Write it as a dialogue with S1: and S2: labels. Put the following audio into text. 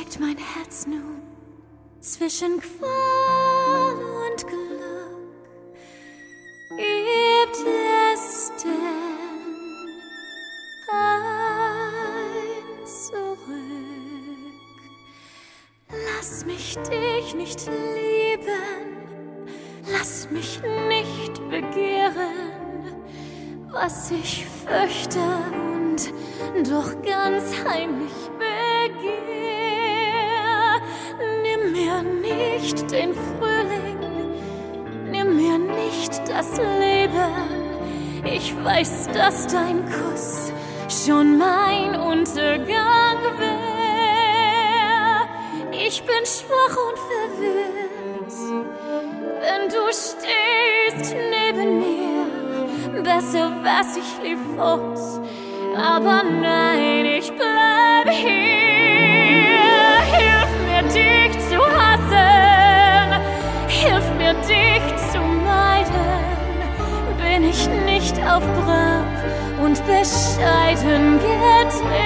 S1: schlägt mein Herz nun zwischen Qual und Glück. Gibt es denn ein Zurück? Lass mich dich nicht lieben, lass mich nicht begehren, was ich fürchte und doch ganz heimlich begehr. Nimm mir nicht den Frühling, nimm mir nicht das Leben. Ich weiß, dass dein Kuss schon mein Untergang wär. Ich bin schwach und verwirrt, wenn du stehst neben mir. Besser wär's, ich lief fort, aber nein, ich bleib hier. Hilf mir, dich zu hassen, hilf mir, dich zu meiden. Bin ich nicht auf brav und bescheiden gedreht?